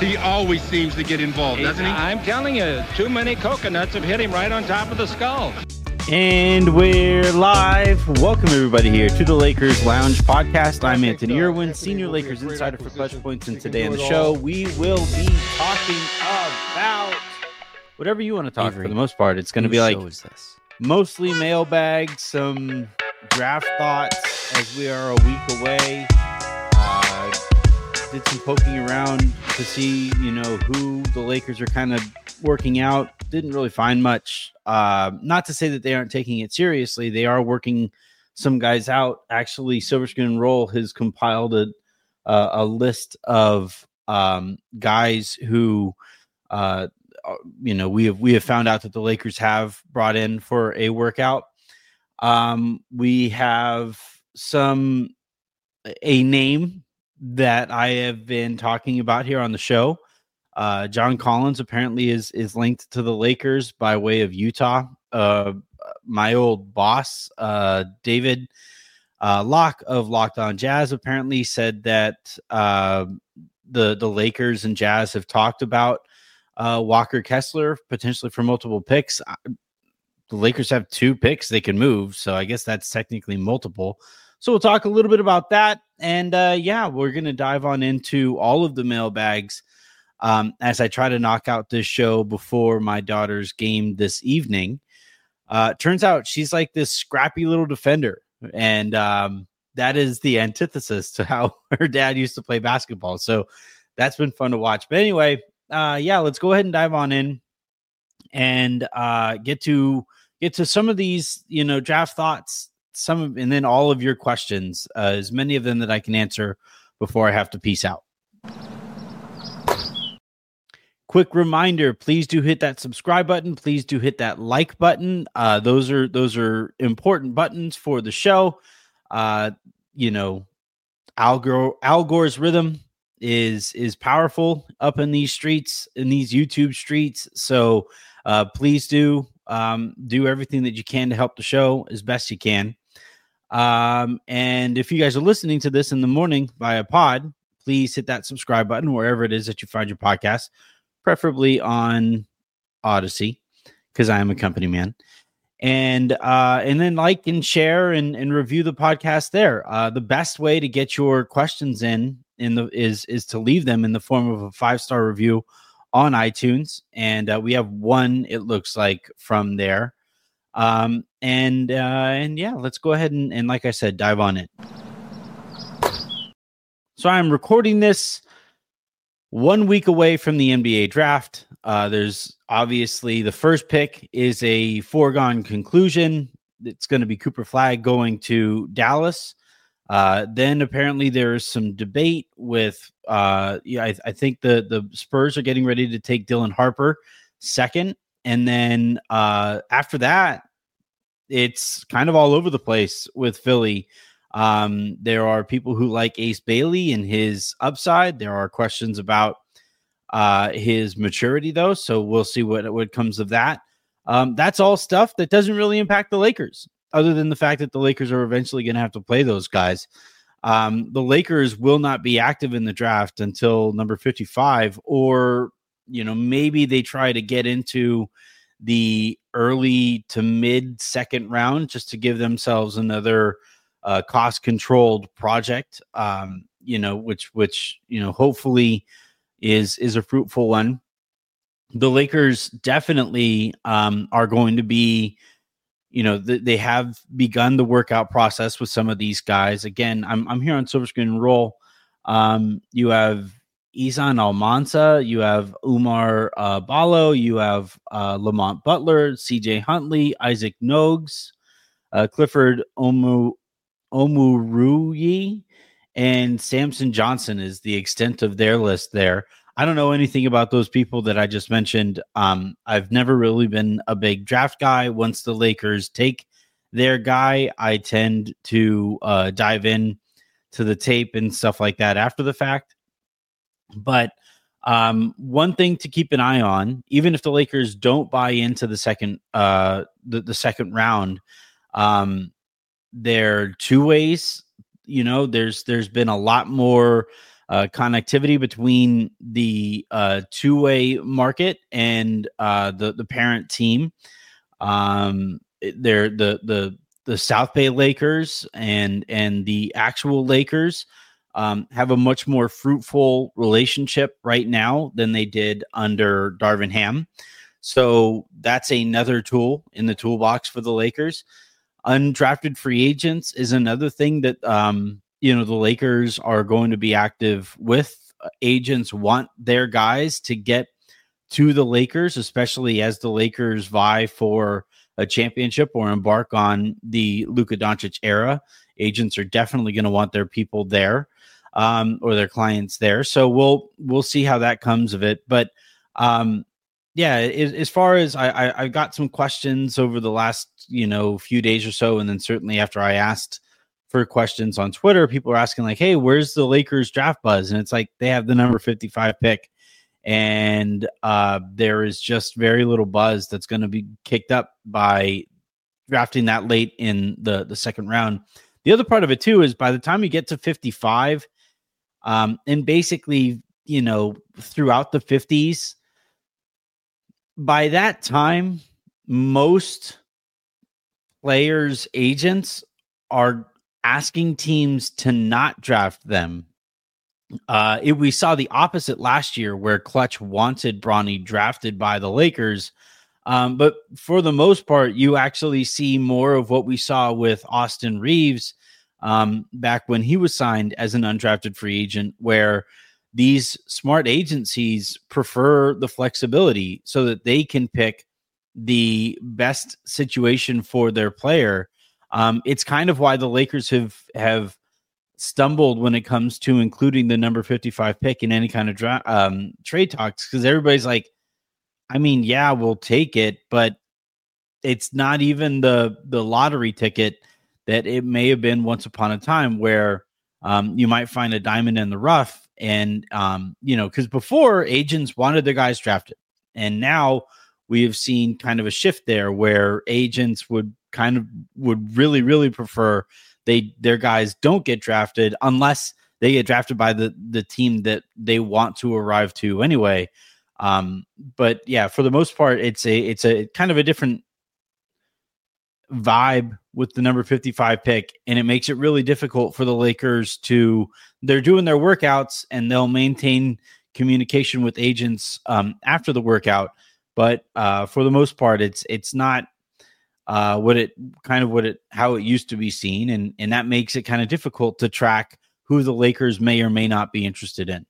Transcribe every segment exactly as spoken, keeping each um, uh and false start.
He always seems to get involved, doesn't he? I'm telling you, too many coconuts have hit him right on top of the skull. And we're live. Welcome, everybody, here to the Lakers Lounge podcast. I'm Anthony Irwin, Senior Lakers Insider for Clutch Points, and today on the show, we will be talking about whatever you want to talk Avery, for the most part. It's going to be like show is this? mostly mailbag, some draft thoughts as we are a week away. Uh, did some poking around to see, you know, who the Lakers are kind of working out. Didn't really find much. Uh, not to say that they aren't taking it seriously. They are working some guys out. Actually, Silver Screen and Roll has compiled a, uh, a list of um, guys who, uh, you know, we have we have found out that the Lakers have brought in for a workout. Um, we have some a name that I have been talking about here on the show. Uh, John Collins apparently is is linked to the Lakers by way of Utah. Uh, my old boss, uh, David uh, Locke of Locked On Jazz, apparently said that uh, the the Lakers and Jazz have talked about uh, Walker Kessler potentially for multiple picks. The Lakers have two picks they can move, so I guess that's technically multiple. So we'll talk a little bit about that, and uh, yeah, we're gonna dive on into all of the mailbags. Um, as I try to knock out this show before my daughter's game this evening. Uh, turns out she's like this scrappy little defender. And um, that is the antithesis to how her dad used to play basketball. So that's been fun to watch. But anyway, uh, yeah, let's go ahead and dive on in and uh, get to get to some of these, you know, draft thoughts, some of, and then all of your questions, uh, as many of them that I can answer before I have to peace out. Quick reminder, please do hit that subscribe button. Please do hit that like button. Uh, those are those are important buttons for the show. Uh, you know, Al Gore, Al Gore's rhythm is is powerful up in these streets, in these YouTube streets. So uh, please do um, do everything that you can to help the show as best you can. Um, and if you guys are listening to this in the morning via pod, please hit that subscribe button wherever it is that you find your podcast. Preferably on Odyssey, because I am a company man. And uh, and then like and share and, and review the podcast there. Uh, the best way to get your questions in in the is is to leave them in the form of a five-star review on iTunes. And uh, we have one, it looks like, from there. Um, and uh, and yeah, let's go ahead and, and like I said, dive on it. So I'm recording this one week away from the N B A draft. Uh, there's obviously the first pick is a foregone conclusion. It's going to be Cooper Flagg going to Dallas. Uh, then apparently there is some debate with, uh, yeah, I, I think the, the Spurs are getting ready to take Dylan Harper second. And then uh, after that, it's kind of all over the place with Philly. Um, there are people who like Ace Bailey and his upside. There are questions about uh, his maturity, though. So we'll see what, what comes of that. Um, that's all stuff that doesn't really impact the Lakers, other than the fact that the Lakers are eventually going to have to play those guys. Um, the Lakers will not be active in the draft until number fifty-five, or, you know, maybe they try to get into the early to mid second round just to give themselves another Uh, cost-controlled project, um, you know, which, which you know, hopefully is is a fruitful one. The Lakers definitely um, are going to be, you know, th- they have begun the workout process with some of these guys. Again, I'm I'm here on Silver Screen and Roll. Um, you have Izan Almansa, you have Umar uh, Ballo, you have uh, Lamont Butler, C J Huntley, Isaac Nogues, uh, Clifford Omu. Omuruyi, and Samson Johnson is the extent of their list there. I don't know anything about those people that I just mentioned. Um, I've never really been a big draft guy. Once the Lakers take their guy, I tend to uh, dive in to the tape and stuff like that after the fact. But um, one thing to keep an eye on, even if the Lakers don't buy into the second uh, the, the second round, um, there are two ways. You know, there's there's been a lot more uh, connectivity between the uh, two-way market and uh, the the parent team. Um, they're the the the South Bay Lakers and and the actual Lakers um, have a much more fruitful relationship right now than they did under Darvin Ham. So that's another tool in the toolbox for the Lakers. Undrafted free agents is another thing that um, you know the Lakers are going to be active with. Agents want their guys to get to the Lakers, especially as the Lakers vie for a championship or embark on the Luka Doncic era. Agents are definitely going to want their people there um, or their clients there. So we'll we'll see how that comes of it. But um, yeah, as, as far as I, I, I got some questions over the last you know few days or so, and then certainly after I asked for questions on Twitter, people are asking like, "Hey, where's the Lakers draft buzz?" And it's like they have the number fifty-five pick. And uh, there is just very little buzz that's going to be kicked up by drafting that late in the, the second round. The other part of it, too, is by the time you get to fifty-five, um, and basically, you know, throughout the fifties, by that time, most players' agents are asking teams to not draft them. Uh, it, we saw the opposite last year where Clutch wanted Bronny drafted by the Lakers. Um, but for the most part, you actually see more of what we saw with Austin Reeves um, back when he was signed as an undrafted free agent, where these smart agencies prefer the flexibility so that they can pick the best situation for their player. Um, it's kind of why the Lakers have, have, stumbled when it comes to including the number fifty-five pick in any kind of dra- um, trade talks, because everybody's like, I mean, yeah, we'll take it, but it's not even the the lottery ticket that it may have been once upon a time, where um, you might find a diamond in the rough. And, um, you know, because before agents wanted their guys drafted, and now we have seen kind of a shift there where agents would kind of would really, really prefer They their guys don't get drafted unless they get drafted by the, the team that they want to arrive to anyway. Um, but yeah, for the most part, it's a it's a kind of a different vibe with the number fifty-five pick, and it makes it really difficult for the Lakers to. They're doing their workouts and they'll maintain communication with agents um, after the workout, but uh, for the most part, it's it's not. Uh, what it kind of what it how it used to be seen, and and that makes it kind of difficult to track who the Lakers may or may not be interested in.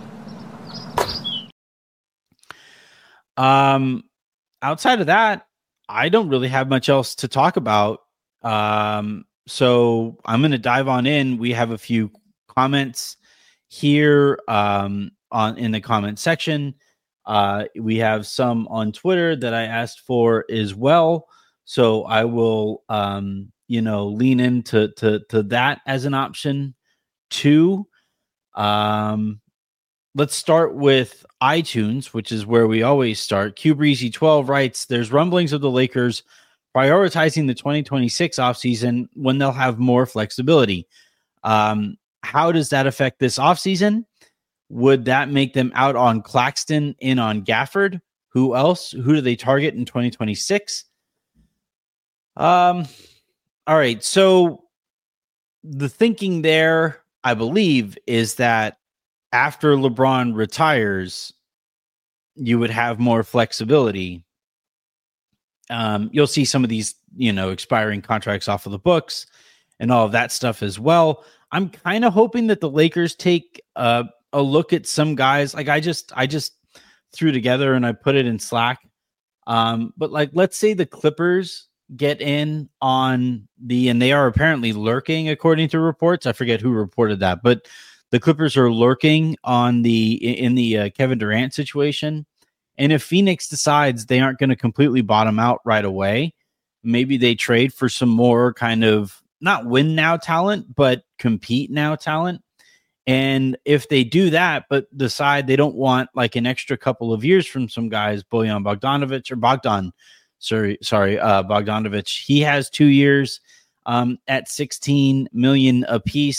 Um, outside of that, I don't really have much else to talk about. Um, so I'm going to dive on in. We have a few comments here um, on in the comment section. Uh, we have some on Twitter that I asked for as well. So I will, um, you know, lean into to, to that as an option too. Um, let's start with iTunes, which is where we always start. Q Breezy twelve writes, there's rumblings of the Lakers prioritizing the twenty twenty-six offseason when they'll have more flexibility. Um, how does that affect this offseason? Would that make them out on Claxton, in on Gafford? Who else? Who do they target in twenty twenty-six? Um, all right. So the thinking there, I believe, is that after LeBron retires, you would have more flexibility. Um, you'll see some of these, you know, expiring contracts off of the books and all of that stuff as well. I'm kind of hoping that the Lakers take uh, a look at some guys. Like I just, I just threw together and I put it in Slack. Um, but like, let's say the Clippers get in on the, and they are apparently lurking according to reports. I forget who reported that, but the Clippers are lurking on the, in the uh, Kevin Durant situation. And if Phoenix decides they aren't going to completely bottom out right away, maybe they trade for some more kind of not win now talent, but compete now talent. And if they do that, but decide they don't want like an extra couple of years from some guys, Bojan Bogdanovic or Bogdan, Sorry, sorry, uh, Bogdanovic. He has two years um, at sixteen million apiece.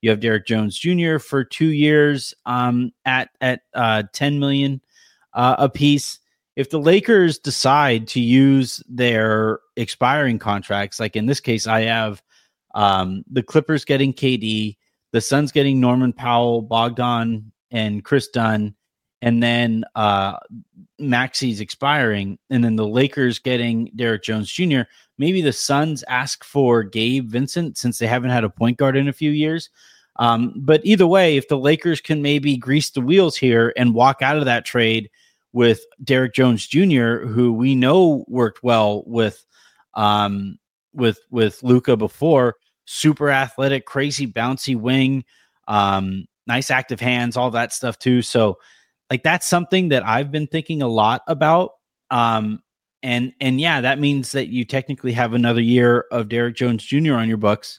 You have Derek Jones Junior for two years um, at at uh, ten million dollars uh, a piece. If the Lakers decide to use their expiring contracts, like in this case, I have um, the Clippers getting K D, the Suns getting Norman Powell, Bogdan, and Chris Dunn, and then uh, Maxi's expiring, and then the Lakers getting Derek Jones Junior Maybe the Suns ask for Gabe Vincent since they haven't had a point guard in a few years. Um, but either way, if the Lakers can maybe grease the wheels here and walk out of that trade with Derek Jones Junior, who we know worked well with um, with with Luka before, super athletic, crazy bouncy wing, um, nice active hands, all that stuff too. So like that's something that I've been thinking a lot about. Um, and and yeah, that means that you technically have another year of Derek Jones Junior on your books,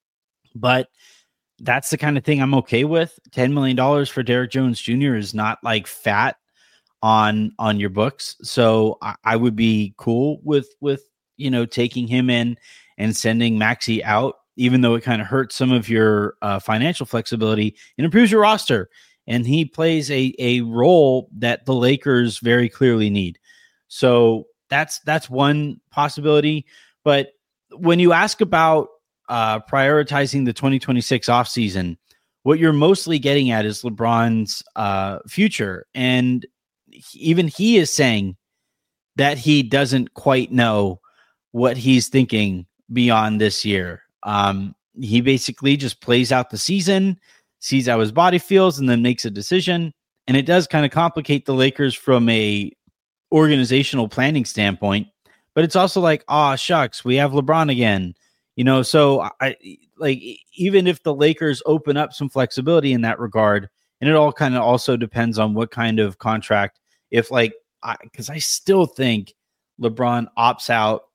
but that's the kind of thing I'm okay with. ten million dollars for Derek Jones Junior is not like fat on on your books. So I, I would be cool with with you know taking him in and sending Maxi out, even though it kind of hurts some of your uh, financial flexibility. It improves your roster, and he plays a a role that the Lakers very clearly need. So that's that's one possibility. But when you ask about uh, prioritizing the twenty twenty-six offseason, what you're mostly getting at is LeBron's uh, future. And even he is saying that he doesn't quite know what he's thinking beyond this year. Um, he basically just plays out the season, sees how his body feels, and then makes a decision. And it does kind of complicate the Lakers from a organizational planning standpoint. But it's also like, oh, shucks, we have LeBron again. You know, so I like even if the Lakers open up some flexibility in that regard, and it all kind of also depends on what kind of contract. If like, because I, I still think LeBron opts out,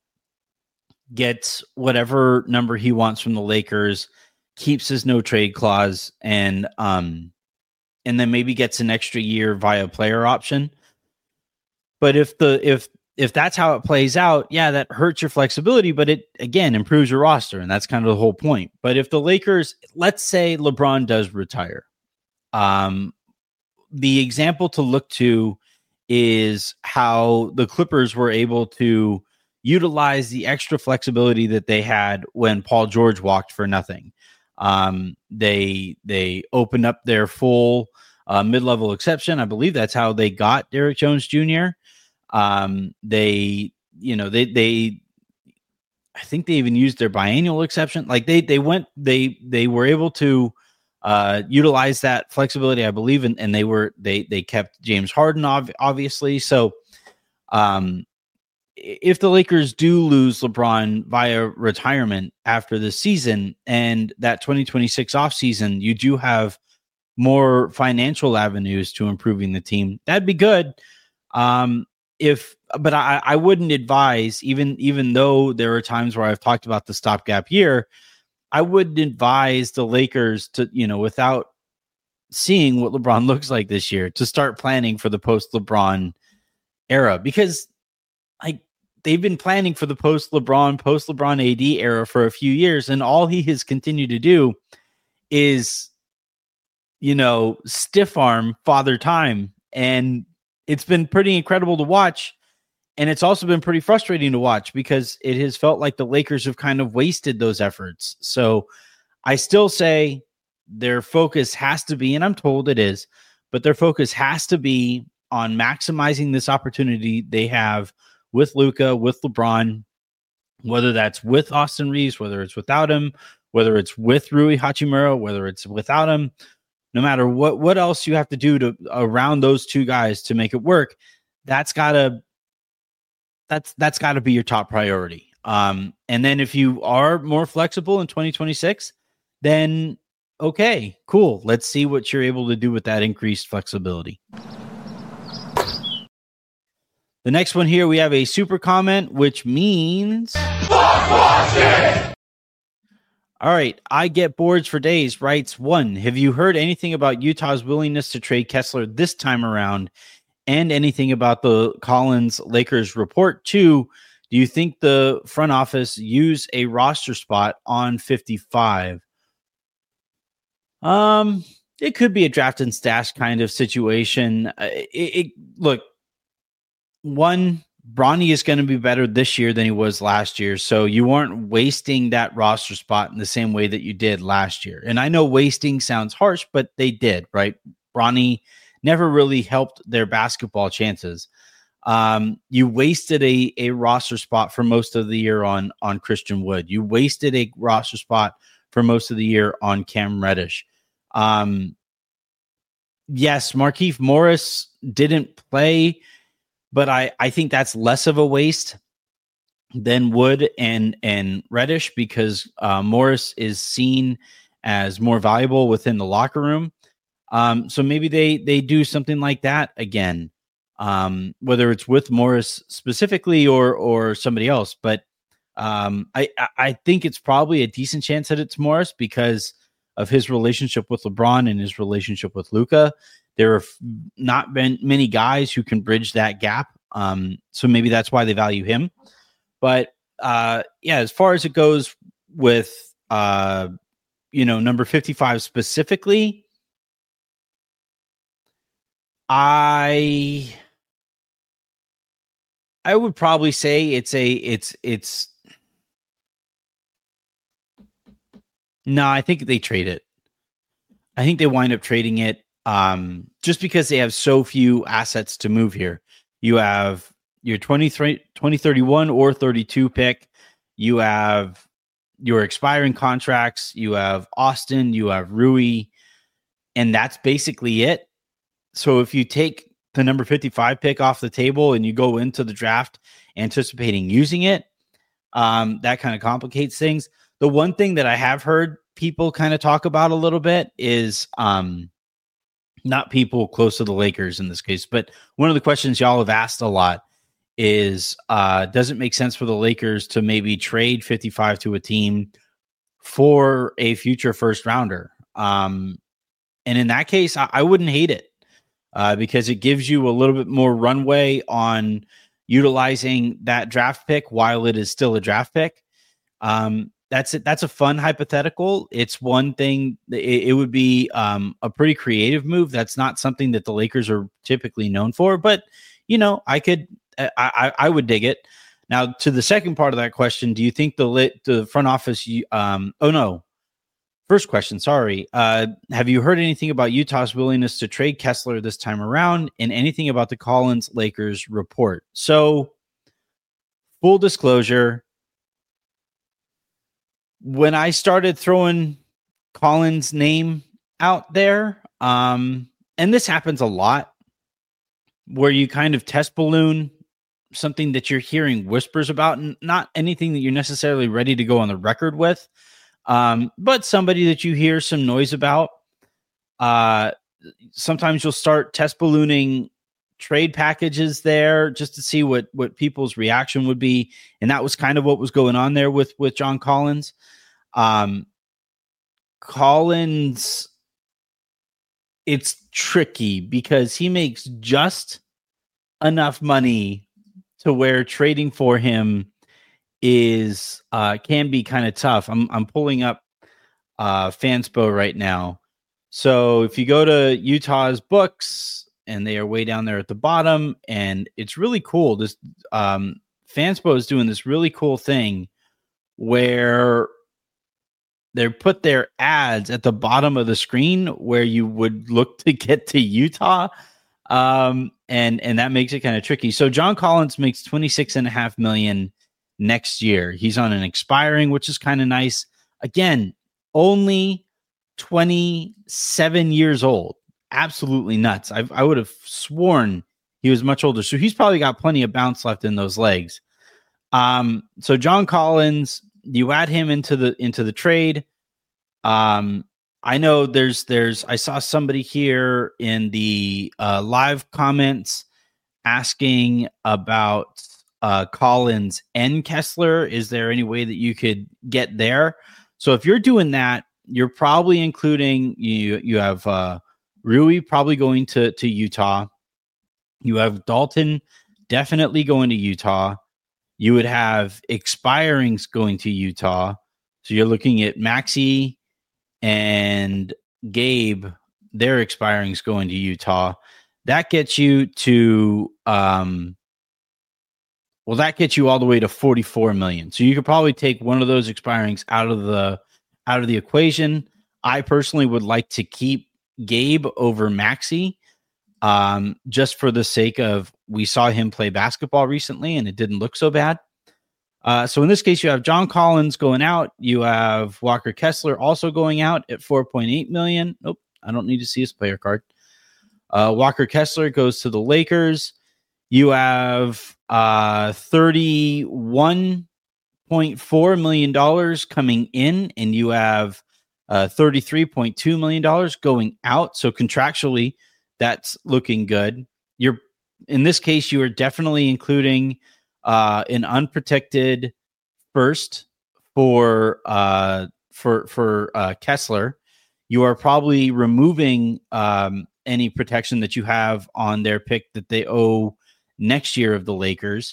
gets whatever number he wants from the Lakers, keeps his no trade clause, and um, and then maybe gets an extra year via player option. But if the if if that's how it plays out, yeah, that hurts your flexibility, but it again improves your roster, and that's kind of the whole point. But if the Lakers, let's say LeBron does retire, um, the example to look to is how the Clippers were able to utilize the extra flexibility that they had when Paul George walked for nothing. Um, they they opened up their full uh, mid-level exception. I believe that's how they got Derek Jones Junior Um, they, you know, they they, I think they even used their biannual exception. Like they they went they they were able to uh, utilize that flexibility, I believe, and, and they were they they kept James Harden ov- obviously. So, um, if the Lakers do lose LeBron via retirement after this season and that twenty twenty-six offseason, you do have more financial avenues to improving the team. That'd be good. Um, if, but I, I wouldn't advise, even, even though there are times where I've talked about the stopgap year, I wouldn't advise the Lakers to, you know, without seeing what LeBron looks like this year, to start planning for the post LeBron era, because like they've been planning for the post LeBron, post LeBron A D era for a few years. And all he has continued to do is, you know, stiff arm Father Time. And it's been pretty incredible to watch. And it's also been pretty frustrating to watch because it has felt like the Lakers have kind of wasted those efforts. So I still say their focus has to be, and I'm told it is, but their focus has to be on maximizing this opportunity they have with Luka, with LeBron, whether that's with Austin Reeves, whether it's without him, whether it's with Rui Hachimura, whether it's without him. No matter what, what else you have to do to around those two guys to make it work, that's gotta that's that's gotta be your top priority. Um, and then if you are more flexible in twenty twenty-six, then okay, cool. Let's see what you're able to do with that increased flexibility. The next one here, we have a super comment, which means all right, I get boards for days, writes one. Have you heard anything about Utah's willingness to trade Kessler this time around, and anything about the Collins Lakers report? Two, do you think the front office use a roster spot on fifty-five? Um, it could be a draft and stash kind of situation. Uh, It, it look, one, Bronny is going to be better this year than he was last year, so you aren't wasting that roster spot in the same way that you did last year. And I know wasting sounds harsh, but they did, right? Bronny never really helped their basketball chances. Um, you wasted a a roster spot for most of the year on on Christian Wood. You wasted a roster spot for most of the year on Cam Reddish. Um, yes, Markieff Morris didn't play, but I, I think that's less of a waste than Wood and, and Reddish because uh, Morris is seen as more valuable within the locker room. Um, so maybe they they do something like that again, um, whether it's with Morris specifically or or somebody else. But um, I I think it's probably a decent chance that it's Morris because of his relationship with LeBron and his relationship with Luka. There have not been many guys who can bridge that gap. Um, so maybe that's why they value him. But uh, yeah, as far as it goes with, uh, you know, number fifty-five specifically, I, I would probably say it's a, it's, it's, no, I think they trade it. I think they wind up trading it um, just because they have so few assets to move here. You have your twenty-three, twenty thirty-one or thirty-two pick. You have your expiring contracts. You have Austin. You have Rui. And that's basically it. So if you take the number fifty-five pick off the table and you go into the draft anticipating using it, um, that kind of complicates things. The one thing that I have heard people kind of talk about a little bit is um, not people close to the Lakers in this case, but one of the questions y'all have asked a lot is, uh, does it make sense for the Lakers to maybe trade fifty-five to a team for a future first rounder? Um, and in that case, I, I wouldn't hate it uh, because it gives you a little bit more runway on utilizing that draft pick while it is still a draft pick. Um, That's it. That's a fun hypothetical. It's one thing. It, it would be um, a pretty creative move. That's not something that the Lakers are typically known for, but you know, I could, I, I, I would dig it. Now, to the second part of that question, do you think the lit, the front office? Um, oh no. First question. Sorry. Uh, have you heard anything about Utah's willingness to trade Kessler this time around, and anything about the Collins Lakers report? So, full disclosure. When I started throwing Collins' name out there, um, and this happens a lot, where you kind of test balloon something that you're hearing whispers about, and not anything that you're necessarily ready to go on the record with, um, but somebody that you hear some noise about. Uh, sometimes you'll start test ballooning trade packages there just to see what what people's reaction would be, and that was kind of what was going on there with with John Collins. Um, Collins, it's tricky because he makes just enough money to where trading for him is uh can be kind of tough. I'm I'm pulling up uh Fanspo right now. So if you go to Utah's books, and they are way down there at the bottom, and it's really cool. This um, Fanspo is doing this really cool thing where they put their ads at the bottom of the screen where you would look to get to Utah. Um, and, and that makes it kind of tricky. So John Collins makes twenty-six and a half million next year. He's on an expiring, which is kind of nice. Again, only twenty-seven years old. Absolutely nuts. I, I would have sworn he was much older. So he's probably got plenty of bounce left in those legs. Um, so John Collins, you add him into the into the trade. Um, I know there's there's I saw somebody here in the uh, live comments asking about uh, Collins and Kessler. Is there any way that you could get there? So if you're doing that, you're probably including you. You have uh, Rui probably going to to Utah. You have Dalton definitely going to Utah. You would have expirings going to Utah. So you're looking at Maxey and Gabe, their expiring is going to Utah. That gets you to, um, well, that gets you all the way to forty-four million. So you could probably take one of those expirings out of the out of the equation. I personally would like to keep Gabe over Maxey, um, just for the sake of, we saw him play basketball recently and it didn't look so bad. Uh, so in this case, you have John Collins going out. You have Walker Kessler also going out at four point eight million. Nope, I don't need to see his player card. Uh, Walker Kessler goes to the Lakers. You have uh, thirty-one point four million dollars coming in, and you have uh, thirty-three point two million dollars going out. So contractually, that's looking good. You're in this case, you are definitely including uh, an unprotected first for uh, for for uh, Kessler. You are probably removing um, any protection that you have on their pick that they owe next year of the Lakers.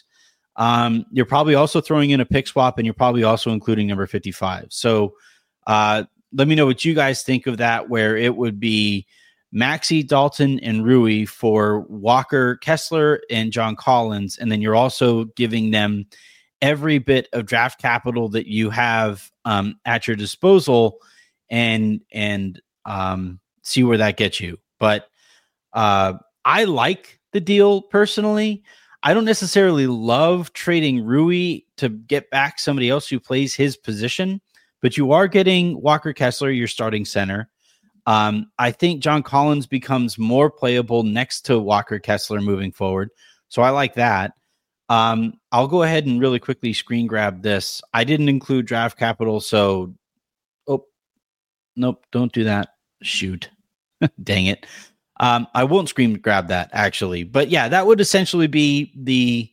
Um, you're probably also throwing in a pick swap, and you're probably also including number fifty-five. So uh, let me know what you guys think of that, where it would be Maxey, Dalton, and Rui for Walker, Kessler, and John Collins. And then you're also giving them every bit of draft capital that you have um, at your disposal, and, and um, see where that gets you. But uh, I like the deal personally. I don't necessarily love trading Rui to get back somebody else who plays his position, but you are getting Walker Kessler, your starting center. Um, I think John Collins becomes more playable next to Walker Kessler moving forward. So I like that. Um, I'll go ahead and really quickly screen grab this. I didn't include draft capital, so oh, nope, don't do that. Shoot. Dang it. Um, I won't screen grab that actually, but yeah, that would essentially be the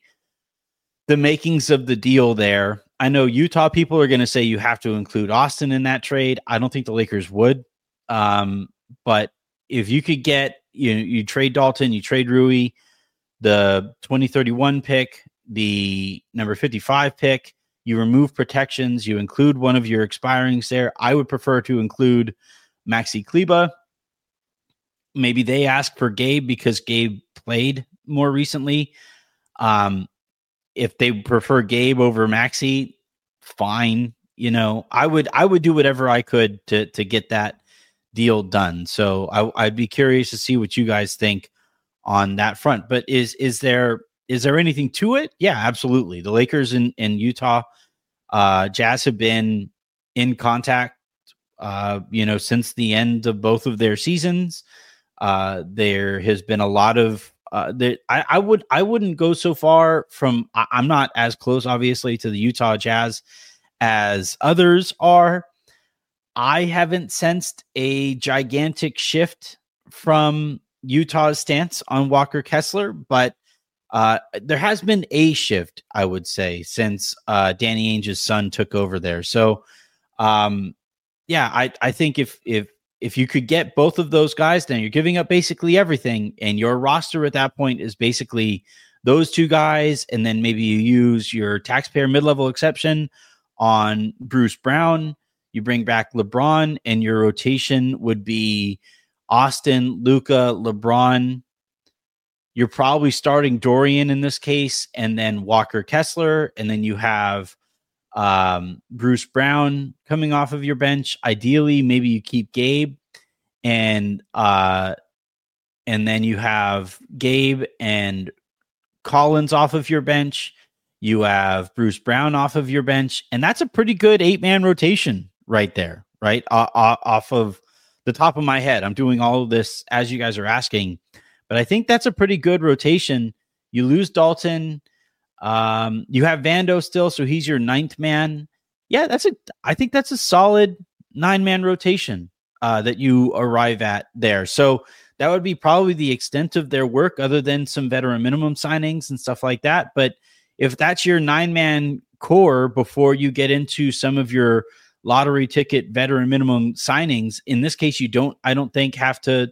the makings of the deal there. I know Utah people are going to say you have to include Austin in that trade. I don't think the Lakers would, um, but if you could get you know, you trade Dalton, you trade Rui, the twenty thirty-one pick, the number fifty-five pick, you remove protections, you include one of your expirings there. I would prefer to include Maxi Kleber. Maybe they ask for Gabe because Gabe played more recently. Um, if they prefer Gabe over Maxey, fine. You know, I would I would do whatever I could to to get that deal done. So I, I'd be curious to see what you guys think on that front. But is is there is there anything to it? Yeah, absolutely. The Lakers in in Utah, uh, Jazz have been in contact, uh, you know, since the end of both of their seasons. Uh, there has been a lot of uh, there. I, I would I wouldn't go so far from. I, I'm not as close, obviously, to the Utah Jazz as others are. I haven't sensed a gigantic shift from Utah's stance on Walker Kessler, but uh, there has been a shift, I would say, since uh, Danny Ainge's son took over there. So, um, yeah, I I think if if If you could get both of those guys, then you're giving up basically everything. And your roster at that point is basically those two guys. And then maybe you use your taxpayer mid-level exception on Bruce Brown. You bring back LeBron, and your rotation would be Austin, Luka, LeBron. You're probably starting Dorian in this case, and then Walker Kessler. And then you have Um, Bruce Brown coming off of your bench. Ideally, maybe you keep Gabe, and uh, and then you have Gabe and Collins off of your bench. You have Bruce Brown off of your bench, and that's a pretty good eight-man rotation right there, right? Uh, uh, off of the top of my head. I'm doing all of this as you guys are asking, but I think that's a pretty good rotation. You lose Dalton. Um, you have Vando still, so he's your ninth man. Yeah, that's a. I think that's a solid nine-man rotation uh, that you arrive at there. So that would be probably the extent of their work, other than some veteran minimum signings and stuff like that. But if that's your nine-man core before you get into some of your lottery ticket veteran minimum signings, in this case, you don't. I don't think have to.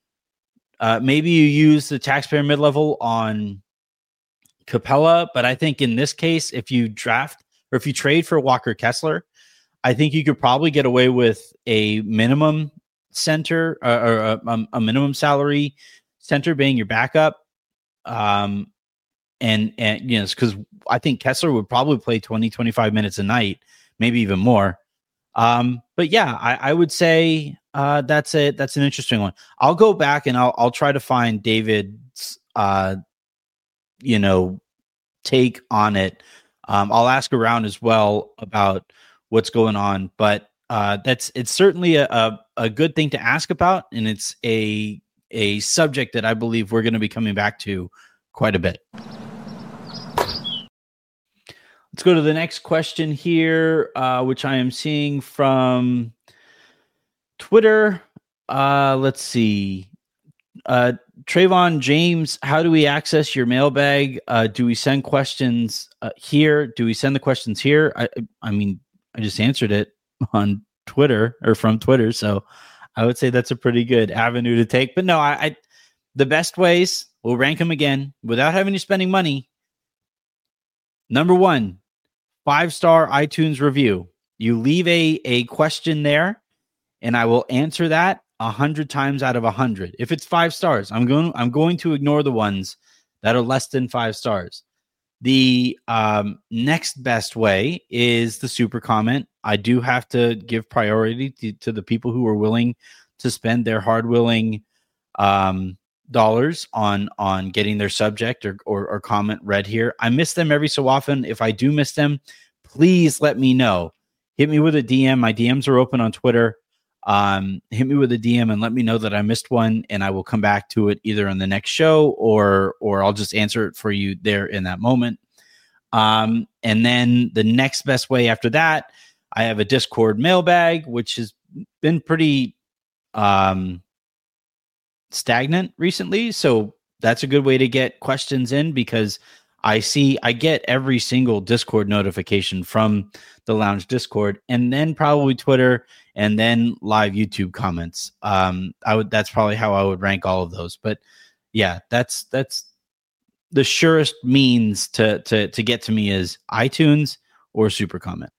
Uh, maybe you use the taxpayer mid-level on Capella, but I think in this case, if you draft or if you trade for Walker Kessler, I think you could probably get away with a minimum center uh, or a, a minimum salary center being your backup. Um, and, and, you know, because I think Kessler would probably play twenty, twenty-five minutes a night, maybe even more. Um, but yeah, I, I would say uh, that's a that's an interesting one. I'll go back and I'll I'll try to find David's uh, you know, take on it. Um, I'll ask around as well about what's going on, but uh, that's it's certainly a, a a good thing to ask about, and it's a a subject that I believe we're going to be coming back to quite a bit. Let's go to the next question here, uh, which I am seeing from Twitter. Uh, let's see. Uh, Trayvon James, how do we access your mailbag? Uh, do we send questions uh, here? Do we send the questions here? I, I mean, I just answered it on Twitter or from Twitter, so I would say that's a pretty good avenue to take. But no, I, I the best ways, we'll rank them again without having you spending money. Number one, five-star iTunes review. You leave a, a question there, and I will answer that a hundred times out of a hundred. If it's five stars, I'm going I'm going to ignore the ones that are less than five stars. The um, next best way is the super comment. I do have to give priority to, to the people who are willing to spend their hard willing um, dollars on on getting their subject or, or or comment read here. I miss them every so often. If I do miss them, please let me know. Hit me with a D M. My D Ms are open on Twitter. Um, hit me with a D M and let me know that I missed one, and I will come back to it either on the next show or or I'll just answer it for you there in that moment. Um, and then the next best way after that, I have a Discord mailbag, which has been pretty um stagnant recently, so that's a good way to get questions in, because I see I get every single Discord notification from the Lounge Discord, and then probably Twitter, and then live YouTube comments. Um, I would that's probably how I would rank all of those. But yeah, that's that's the surest means to to to get to me is iTunes or super comment.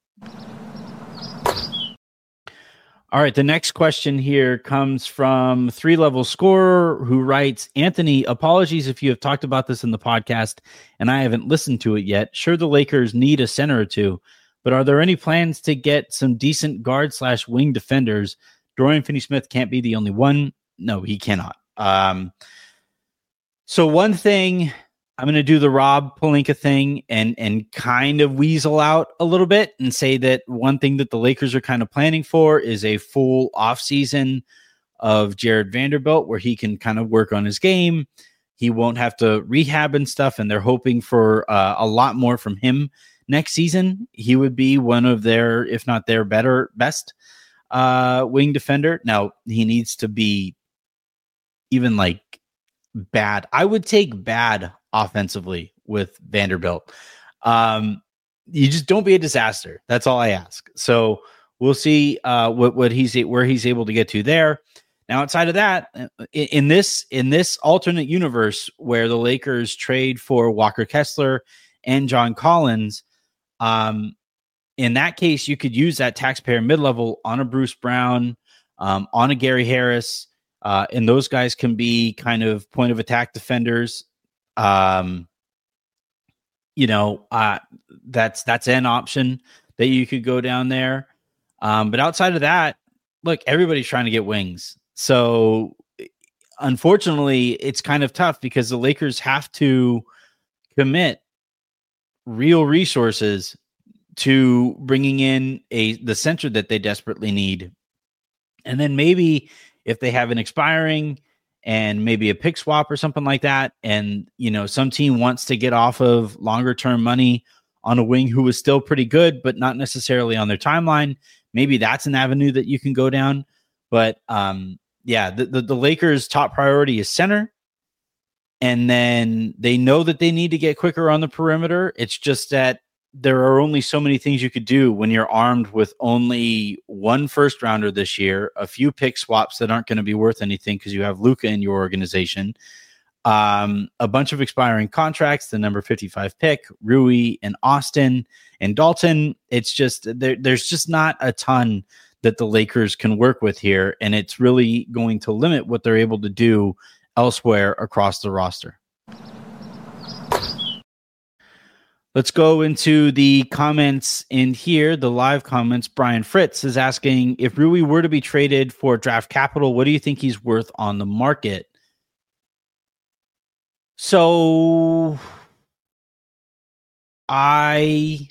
All right, the next question here comes from Three Level Scorer, who writes, Anthony, apologies if you have talked about this in the podcast and I haven't listened to it yet. Sure, the Lakers need a center or two, but are there any plans to get some decent guard slash wing defenders? Dorian Finney-Smith can't be the only one. No, he cannot. Um, so one thing, I'm going to do the Rob Pelinka thing and and kind of weasel out a little bit and say that one thing that the Lakers are kind of planning for is a full offseason of Jared Vanderbilt where he can kind of work on his game. He won't have to rehab and stuff, and they're hoping for uh, a lot more from him next season. He would be one of their, if not their better, best uh, wing defender. Now, he needs to be even like bad. I would take bad offensively with Vanderbilt. Um, you just don't be a disaster. That's all I ask. So we'll see uh, what what he's where he's able to get to there. Now, outside of that, in, in this in this alternate universe where the Lakers trade for Walker Kessler and John Collins, um, in that case, you could use that taxpayer mid-level on a Bruce Brown, um, on a Gary Harris, uh, and those guys can be kind of point of attack defenders. Um, you know, uh, that's, that's an option that you could go down there. Um, but outside of that, look, everybody's trying to get wings. So unfortunately it's kind of tough because the Lakers have to commit real resources to bringing in a, the center that they desperately need. And then maybe if they have an expiring and maybe a pick swap or something like that, and, you know, some team wants to get off of longer term money on a wing who is still pretty good, but not necessarily on their timeline, maybe that's an avenue that you can go down. But um, yeah, the, the, the Lakers' top priority is center. And then they know that they need to get quicker on the perimeter. It's just that there are only so many things you could do when you're armed with only one first rounder this year, a few pick swaps that aren't going to be worth anything because you have Luka in your organization, um, a bunch of expiring contracts, the number fifty-five pick, Rui and Austin and Dalton. It's just there, there's just not a ton that the Lakers can work with here, and it's really going to limit what they're able to do elsewhere across the roster. Let's go into the comments in here, the live comments. Brian Fritz is asking, if Rui were to be traded for draft capital, what do you think he's worth on the market? So I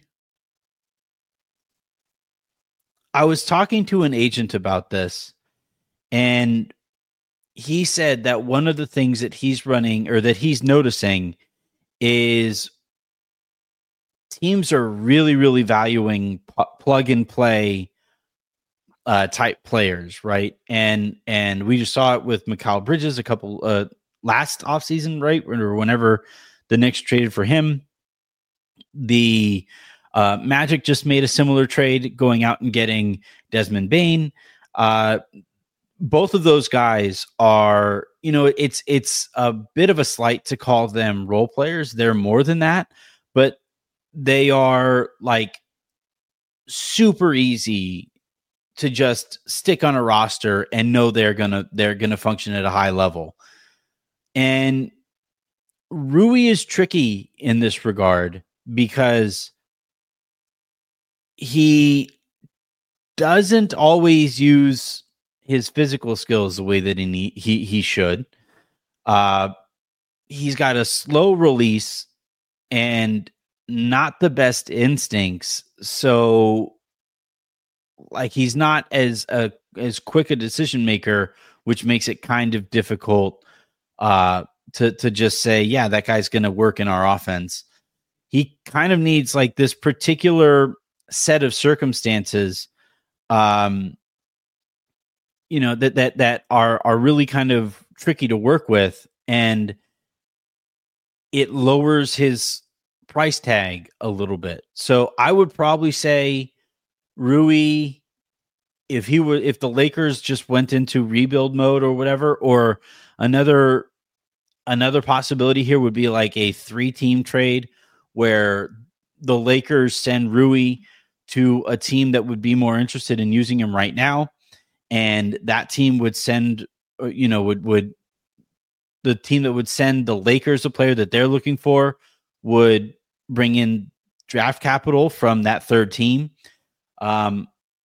I was talking to an agent about this, and he said that one of the things that he's running or that he's noticing is teams are really, really valuing p- plug and play uh, type players, right? And and we just saw it with Mikal Bridges a couple uh, last offseason, right? Or whenever the Knicks traded for him. The uh, Magic just made a similar trade, going out and getting Desmond Bane. Uh, both of those guys are, you know, it's it's a bit of a slight to call them role players. They're more than that, but they are like super easy to just stick on a roster and know they're gonna they're gonna function at a high level. And Rui is tricky in this regard because he doesn't always use his physical skills the way that he need, he he should. Uh, he's got a slow release and not the best instincts, so like he's not as a as quick a decision maker, which makes it kind of difficult uh, to to just say, yeah, that guy's going to work in our offense. He kind of needs like this particular set of circumstances, um, you know, that that that are are really kind of tricky to work with, and it lowers his price tag a little bit. So I would probably say Rui, if he were, if the Lakers just went into rebuild mode or whatever, or another another possibility here would be like a three team trade where the Lakers send Rui to a team that would be more interested in using him right now, and that team would send, you know, would would the team that would send the Lakers a player that they're looking for would bring in draft capital from that third team. Um,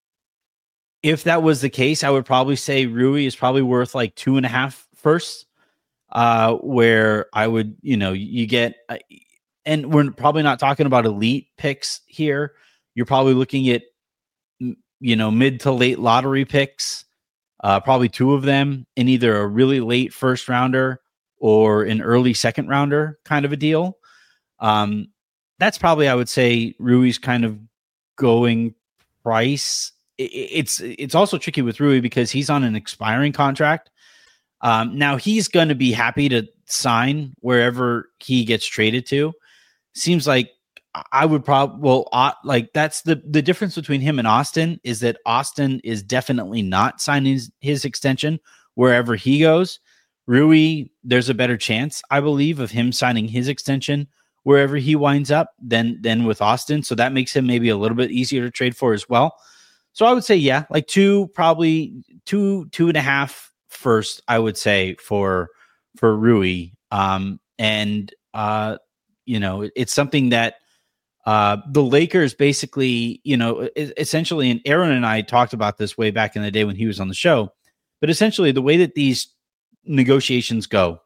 if that was the case, I would probably say Rui is probably worth like two and a half firsts, uh, where I would, you know, you get, uh, and we're probably not talking about elite picks here. You're probably looking at, you know, mid to late lottery picks, uh, probably two of them in either a really late first rounder or an early second rounder kind of a deal. Um, that's probably, I would say, Rui's kind of going price. It, it's it's also tricky with Rui because he's on an expiring contract. Um, now he's going to be happy to sign wherever he gets traded to. Seems like I would probably, well, uh, like that's the, the difference between him and Austin is that Austin is definitely not signing his, his extension wherever he goes. Rui, there's a better chance, I believe, of him signing his extension wherever he winds up than, than with Austin. So that makes him maybe a little bit easier to trade for as well. So I would say, yeah, like two, probably two, two and a half first, I would say for, for Rui. Um, and, uh, you know, it's something that, Uh, the Lakers basically, you know, essentially, and Aaron and I talked about this way back in the day when he was on the show, but essentially the way that these negotiations go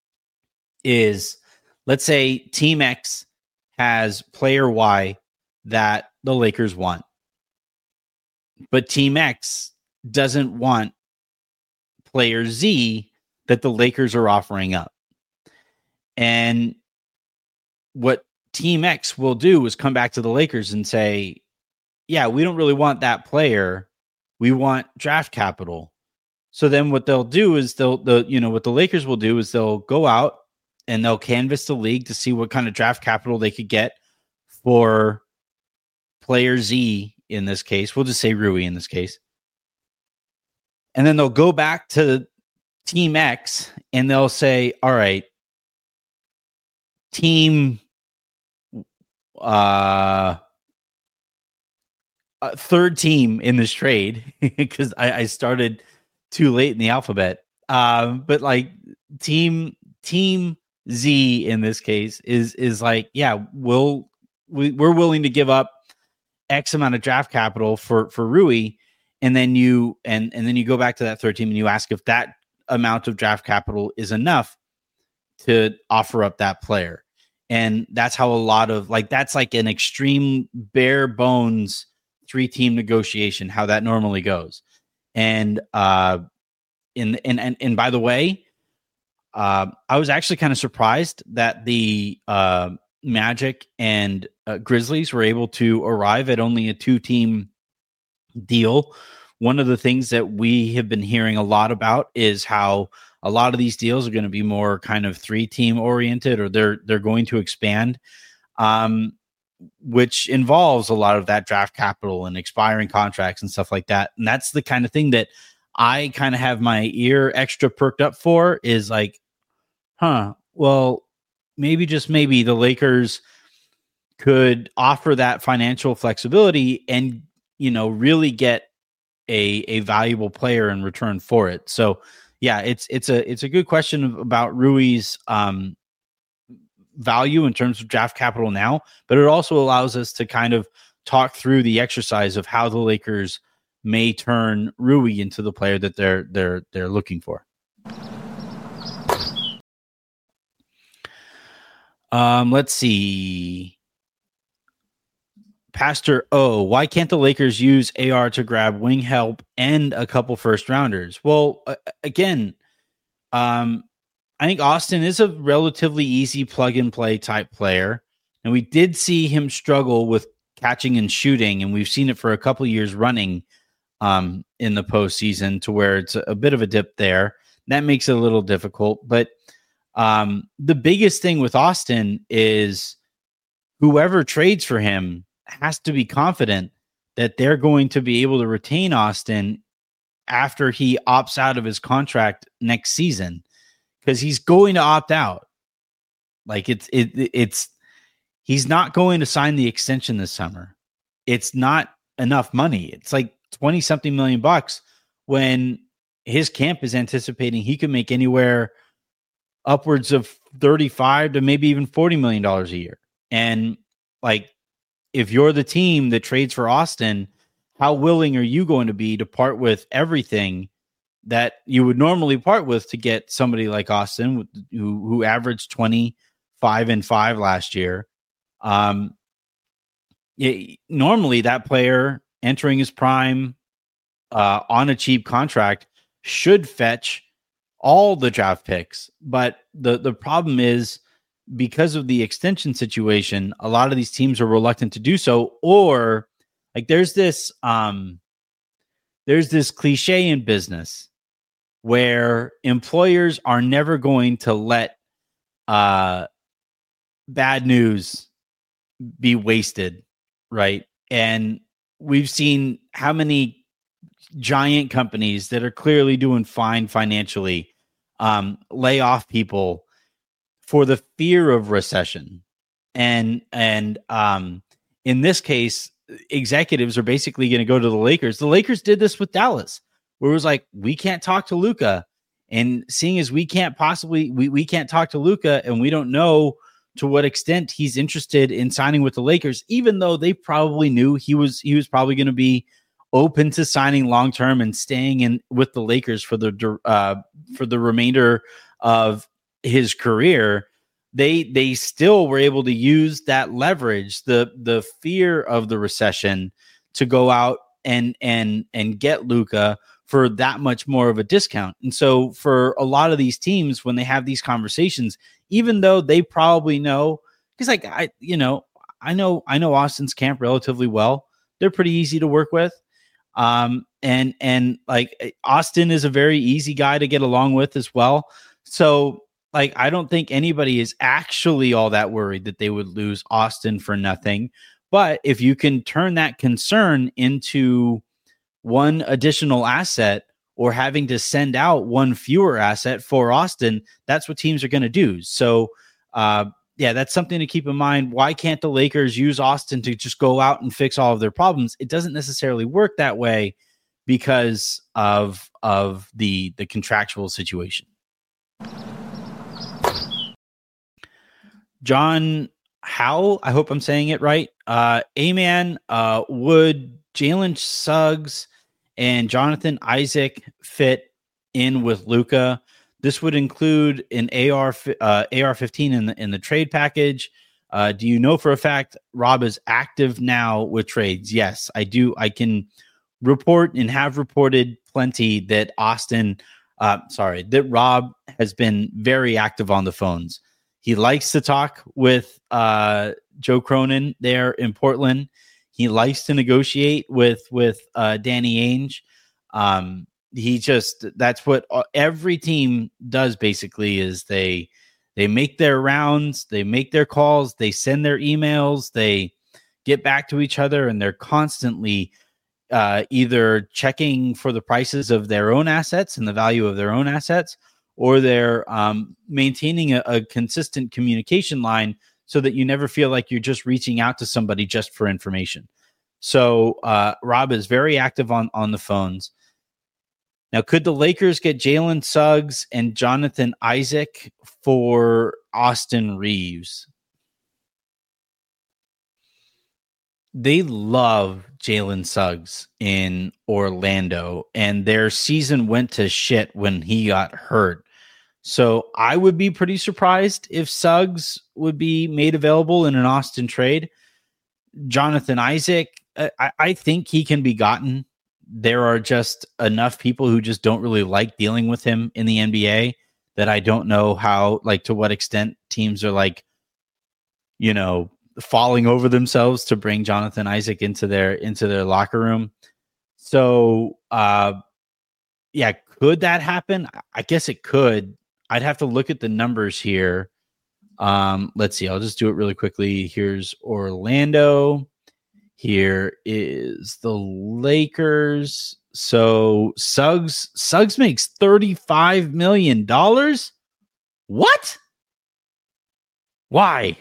is, let's say Team X has player Y that the Lakers want, but Team X doesn't want player Z that the Lakers are offering up. And what Team X will do is come back to the Lakers and say, yeah, we don't really want that player. We want draft capital. So then what they'll do is they'll, the, you know, what the Lakers will do is they'll go out and they'll canvass the league to see what kind of draft capital they could get for player Z in this case. We'll just say Rui in this case. And then they'll go back to Team X and they'll say, all right, team, uh, uh, third team in this trade because I, I started too late in the alphabet. Um, but like team team Z in this case is is like, yeah, we'll we, we're willing to give up X amount of draft capital for for Rui, and then you and and then you go back to that third team and you ask if that amount of draft capital is enough to offer up that player. And that's how a lot of like that's like an extreme bare bones three team negotiation, how that normally goes. And uh in and and, and by the way, uh I was actually kind of surprised that the uh Magic and uh, Grizzlies were able to arrive at only a two team deal. One of the things that we have been hearing a lot about is how a lot of these deals are going to be more kind of three team oriented, or they're they're going to expand, um, which involves a lot of that draft capital and expiring contracts and stuff like that. And that's the kind of thing that I kind of have my ear extra perked up for, is like, huh, well, maybe just maybe the Lakers could offer that financial flexibility and, you know, really get a a valuable player in return for it. So yeah, it's it's a it's a good question about Rui's um, value in terms of draft capital now, but it also allows us to kind of talk through the exercise of how the Lakers may turn Rui into the player that they're they're they're looking for. Um, let's see. Pastor O, why can't the Lakers use A R to grab wing help and a couple first rounders? Well, uh, again, um, I think Austin is a relatively easy plug and play type player. And we did see him struggle with catching and shooting. And we've seen it for a couple years running um, in the postseason, to where it's a, a bit of a dip there. That makes it a little difficult. But um, the biggest thing with Austin is whoever trades for him has to be confident that they're going to be able to retain Austin after he opts out of his contract next season, because he's going to opt out. Like it's, it, it's, he's not going to sign the extension this summer. It's not enough money. It's like twenty something million bucks when his camp is anticipating he could make anywhere upwards of thirty-five to maybe even forty million dollars a year. And like, if you're the team that trades for Austin, how willing are you going to be to part with everything that you would normally part with to get somebody like Austin, who who averaged twenty-five and five last year? Um, it, normally that player entering his prime uh, on a cheap contract should fetch all the draft picks. But the the problem is, because of the extension situation, a lot of these teams are reluctant to do so. Or like there's this um there's this cliche in business where employers are never going to let uh bad news be wasted, right? And we've seen how many giant companies that are clearly doing fine financially um lay off people for the fear of recession. And, and, um, in this case, executives are basically going to go to the Lakers. The Lakers did this with Dallas, where it was like, we can't talk to Luka, and seeing as we can't possibly, we, we can't talk to Luka, and we don't know to what extent he's interested in signing with the Lakers, even though they probably knew he was, he was probably going to be open to signing long-term and staying in with the Lakers for the, uh, for the remainder of his career. They they still were able to use that leverage, the the fear of the recession, to go out and and and get Luka for that much more of a discount. And so for a lot of these teams, when they have these conversations, even though they probably know, because like I you know I know I know Austin's camp relatively well, they're pretty easy to work with. Um and and like Austin is a very easy guy to get along with as well. So like, I don't think anybody is actually all that worried that they would lose Austin for nothing. But if you can turn that concern into one additional asset, or having to send out one fewer asset for Austin, that's what teams are going to do. So, uh, yeah, that's something to keep in mind. Why can't the Lakers use Austin to just go out and fix all of their problems? It doesn't necessarily work that way because of of the the contractual situation. John Howe, I hope I'm saying it right. Uh, A-Man, uh, would Jalen Suggs and Jonathan Isaac fit in with Luka? This would include an A R uh, A R fifteen in the in the trade package. Uh, do you know for a fact Rob is active now with trades? Yes, I do. I can report and have reported plenty that Austin, uh, sorry, that Rob has been very active on the phones. He likes to talk with uh, Joe Cronin there in Portland. He likes to negotiate with with uh, Danny Ainge. Um, he just that's what every team does. Basically, is they they make their rounds, they make their calls, they send their emails, they get back to each other, and they're constantly uh, either checking for the prices of their own assets and the value of their own assets, or they're um, maintaining a, a consistent communication line so that you never feel like you're just reaching out to somebody just for information. So uh, Rob is very active on, on the phones. Now, could the Lakers get Jalen Suggs and Jonathan Isaac for Austin Reeves? They love Jalen Suggs in Orlando, and their season went to shit when he got hurt. So I would be pretty surprised if Suggs would be made available in an Austin trade. Jonathan Isaac, I, I think he can be gotten. There are just enough people who just don't really like dealing with him in the N B A that I don't know how, like, to what extent teams are like, you know, falling over themselves to bring Jonathan Isaac into their into their locker room. So, uh, yeah, could that happen? I guess it could. I'd have to look at the numbers here. Um, let's see. I'll just do it really quickly. Here's Orlando. Here is the Lakers. So Suggs Suggs makes thirty-five million dollars. What? Why?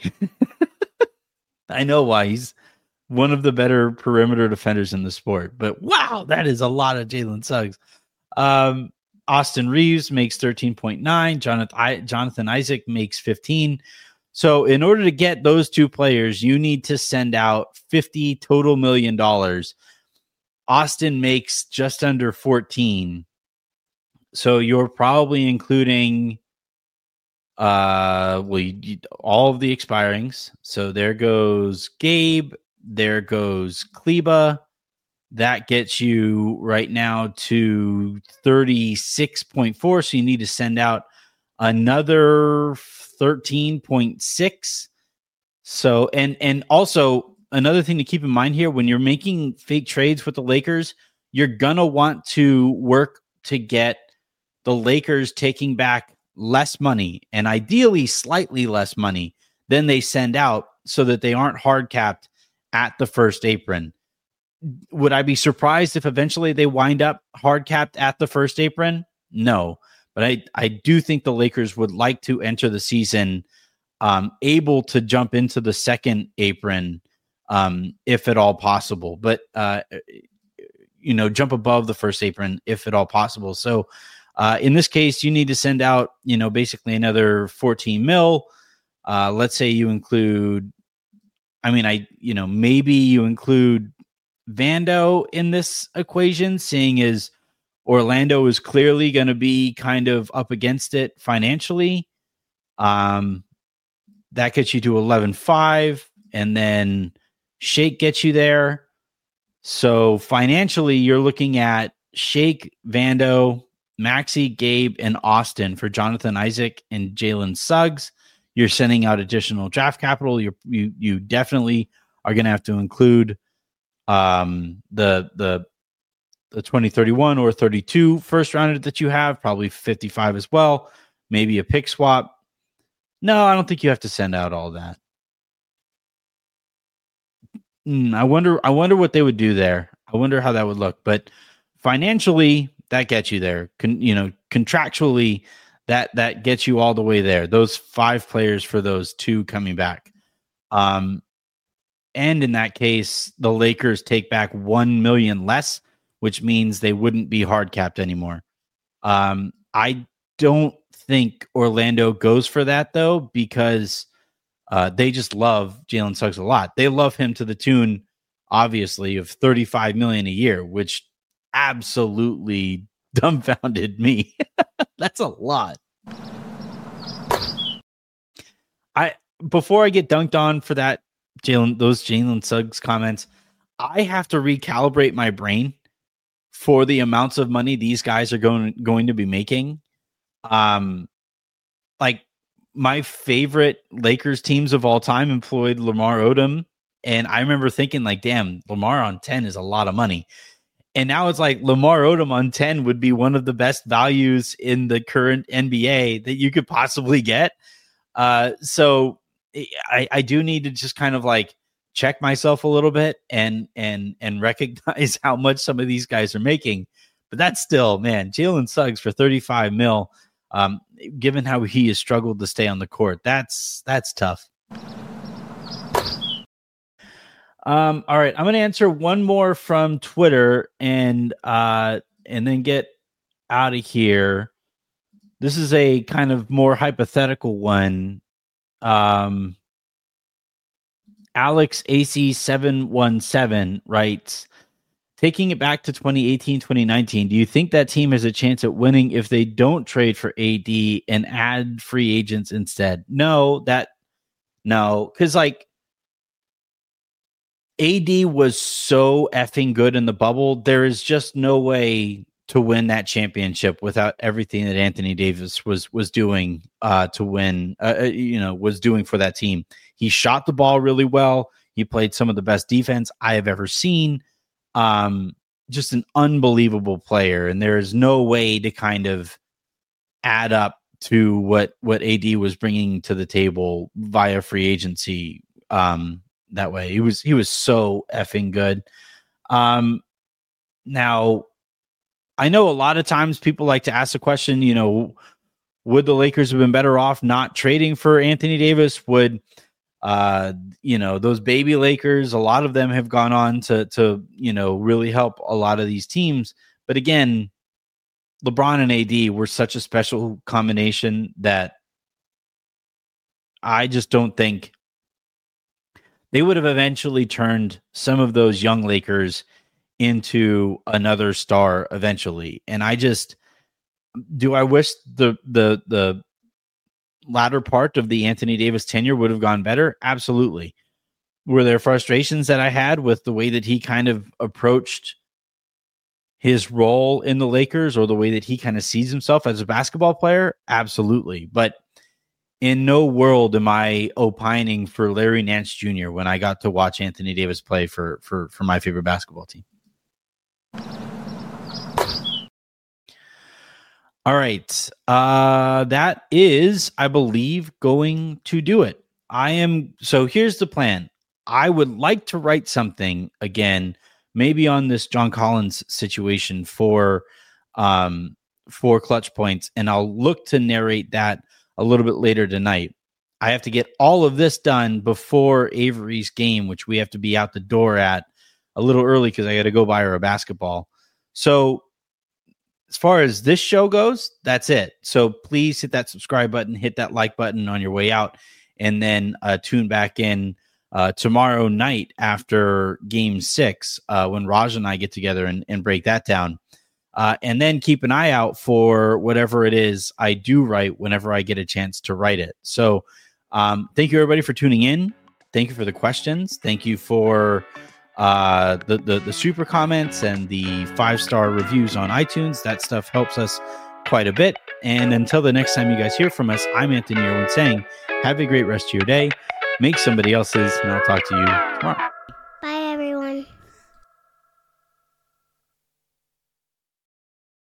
I know why. He's one of the better perimeter defenders in the sport. But wow, that is a lot of Jalen Suggs. Um, Austin Reeves makes thirteen point nine. Jonathan, I, Jonathan Isaac makes fifteen. So in order to get those two players, you need to send out fifty total million dollars. Austin makes just under fourteen. So you're probably including uh, well, you, you, all of the expirings. So there goes Gabe. There goes Kleba. That gets you right now to thirty-six point four. So you need to send out another thirteen point six. So, and, and also another thing to keep in mind here, when you're making fake trades with the Lakers, you're going to want to work to get the Lakers taking back less money, and ideally slightly less money than they send out, so that they aren't hard capped at the first apron. Would I be surprised if eventually they wind up hard capped at the first apron? No. But I, I do think the Lakers would like to enter the season um, able to jump into the second apron um, if at all possible. But, uh, you know, jump above the first apron if at all possible. So uh, in this case, you need to send out, you know, basically another fourteen mil. Uh, let's say you include, I mean, I, you know, maybe you include Vando in this equation, seeing as Orlando is clearly going to be kind of up against it financially. Um, that gets you to eleven five, and then Shake gets you there. So financially, you're looking at Shake, Vando, Maxey, Gabe, and Austin for Jonathan Isaac and Jalen Suggs. You're sending out additional draft capital. You're, you you definitely are going to have to include um, the the the twenty thirty-one or thirty-two first rounder that you have, probably fifty-five as well, maybe a pick swap. No, I don't think you have to send out all that. Mm, I wonder I wonder what they would do there. I wonder how that would look. But financially, that gets you there. Con, you know, contractually, that that gets you all the way there. Those five players for those two coming back. Um, and in that case, the Lakers take back one million less, which means they wouldn't be hard capped anymore. Um, I don't think Orlando goes for that though, because uh, they just love Jalen Suggs a lot. They love him to the tune, obviously, of thirty-five million dollars a year, which absolutely dumbfounded me. That's a lot. I before I get dunked on for that Jalen those Jalen Suggs comments, I have to recalibrate my brain for the amounts of money these guys are going going to be making. Um, like my favorite Lakers teams of all time employed Lamar Odom, and I remember thinking, like, damn, Lamar on ten is a lot of money. And now it's like Lamar Odom on ten would be one of the best values in the current N B A that you could possibly get. Uh, so I, I do need to just kind of like check myself a little bit and and and recognize how much some of these guys are making. But that's still, man, Jalen Suggs for thirty-five mil, um, given how he has struggled to stay on the court, that's that's tough. Um, all right, I'm going to answer one more from Twitter and uh, and then get out of here. This is a kind of more hypothetical one. Um, Alex A C seven one seven writes, taking it back to twenty eighteen, twenty nineteen, do you think that team has a chance at winning if they don't trade for A D and add free agents instead? No, that no, because like A D was so effing good in the bubble. There is just no way to win that championship without everything that Anthony Davis was was doing uh, to win. Uh, you know, was doing for that team. He shot the ball really well. He played some of the best defense I have ever seen. Um, just an unbelievable player, and there is no way to kind of add up to what what A D was bringing to the table via free agency. Um, that way, he was he was so effing good. Um, now, I know a lot of times people like to ask the question, you know, would the Lakers have been better off not trading for Anthony Davis? Would uh, you know, those baby Lakers, a lot of them have gone on to to you know really help a lot of these teams. But again, LeBron and A D were such a special combination that I just don't think they would have eventually turned some of those young Lakers into another star eventually. And I just, do I wish the the the latter part of the Anthony Davis tenure would have gone better? Absolutely. Were there frustrations that I had with the way that he kind of approached his role in the Lakers or the way that he kind of sees himself as a basketball player? Absolutely. But in no world am I opining for Larry Nance Junior when I got to watch Anthony Davis play for for for my favorite basketball team. All right. Uh, that is, I believe, going to do it. I am. So here's the plan. I would like to write something again, maybe on this John Collins situation for, um, for Clutch Points, and I'll look to narrate that a little bit later tonight. I have to get all of this done before Avery's game, which we have to be out the door at a little early because I got to go buy her a basketball. So as far as this show goes, that's it. So please hit that subscribe button, hit that like button on your way out, and then uh, tune back in uh, tomorrow night after game six uh, when Raj and I get together and, and break that down. Uh, and then keep an eye out for whatever it is I do write whenever I get a chance to write it. So um, thank you, everybody, for tuning in. Thank you for the questions. Thank you for uh, the, the, the super comments and the five-star reviews on iTunes. That stuff helps us quite a bit. And until the next time you guys hear from us, I'm Anthony Irwin saying, have a great rest of your day. Make somebody else's, and I'll talk to you tomorrow.